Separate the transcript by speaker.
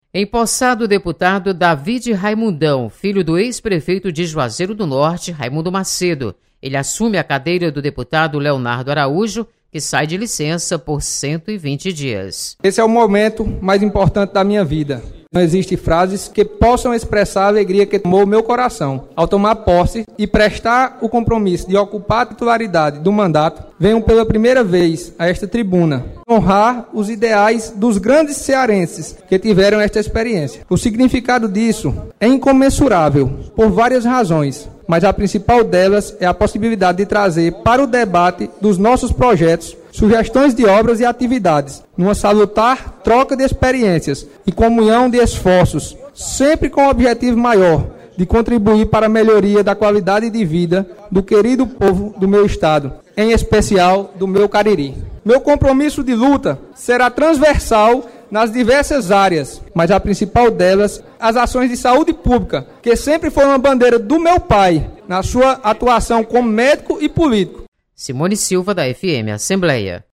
Speaker 1: Empossado o deputado David Raimundão, filho do ex-prefeito de Juazeiro do Norte, Raimundo Macedo. Ele assume a cadeira do deputado Leonardo Araújo, que sai de licença por 120 dias.
Speaker 2: Esse é o momento mais importante da minha vida. Não existem frases que possam expressar a alegria que tomou meu coração. Ao tomar posse e prestar o compromisso de ocupar a titularidade do mandato, venho pela primeira vez a esta tribuna honrar os ideais dos grandes cearenses que tiveram esta experiência. O significado disso é incomensurável por várias razões, mas a principal delas é a possibilidade de trazer para o debate dos nossos projetos sugestões de obras e atividades, numa salutar troca de experiências e comunhão de esforços, sempre com o objetivo maior de contribuir para a melhoria da qualidade de vida do querido povo do meu estado, em especial do meu Cariri. Meu compromisso de luta será transversal nas diversas áreas, mas a principal delas, as ações de saúde pública, que sempre foi uma bandeira do meu pai, na sua atuação como médico e político.
Speaker 1: Simone Silva, da FM Assembleia.